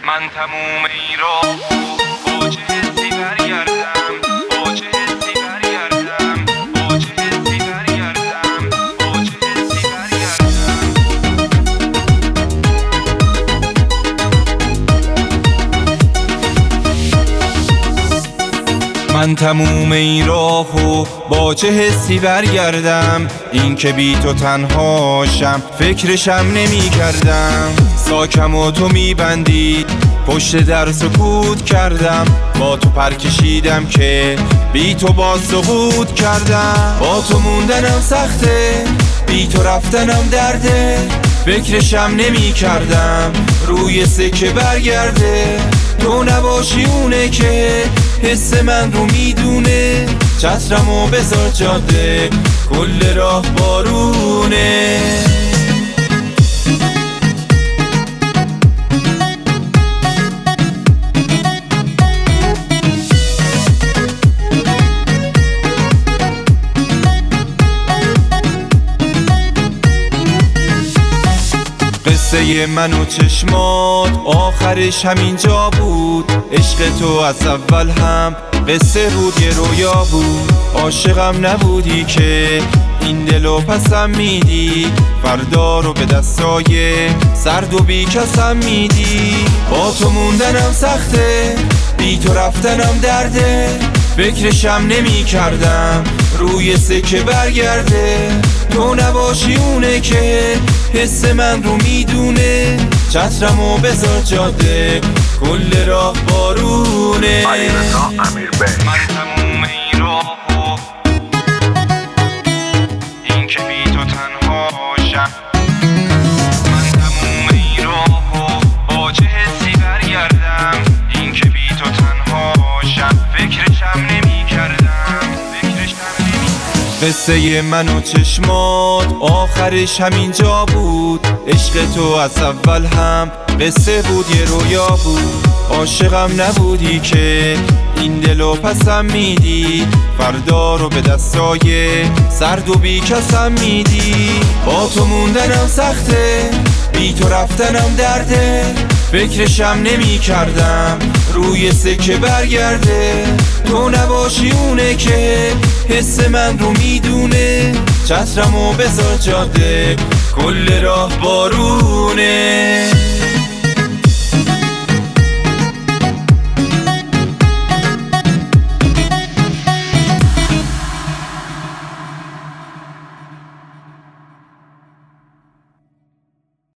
من تموم این راه با چه حسی برگردم، با چه حسی برگردم، با چه حسی برگردم، با چه حسی برگردم. من تموم این راهو با چه حسی برگردم، این که بی تو تنهاشم فکرشم نمی کردم. ساکم و تو می بندی پشت در سکوت کردم، با تو پر کشیدم که بی تو باز سقوط کردم. با تو موندنم سخته، بی تو رفتنم درده، فکرشم نمی کردم روی سکه برگرده. تو نباشی اونه که حس من رو میدونه، چترمو بذار جاده کل راه بارونه. قصه من و چشمات آخرش همینجا بود، عشق تو از اول هم قصه بود یه رویا بود. عاشقم نبودی که این دلو پسم میدی، فردا رو به دستای سرد و بی کسم میدی. با تو موندنم سخته، بی تو رفتنم درده، فکرشم نمی کردم روی سکه برگرده. تو نباشی اونه که حس من رو میدونه، چترمو بذار جاده کل راه بارونه. من تموم این راهو، این که بی تو تنهاشم. من تموم این راهو با چه حسی برگردم، این که بی تو تنهاشم فکرشم نمی کردم، فکرشم نمی کردم. قصه من و چشمات آخرش همینجا بود، عشق تو از اول هم قصه بود یه رویا بود. عاشقم نبودی که این دلو پسم میدی، فردا رو به دستای سرد و بی کسم میدی. با تو موندنم سخته، بی تو رفتنم درده، فکرشم نمی کردم روی سکه برگرده. تو نباشی اونه که حس من رو میدونه، چترمو بذار جاده کل راه بارونه.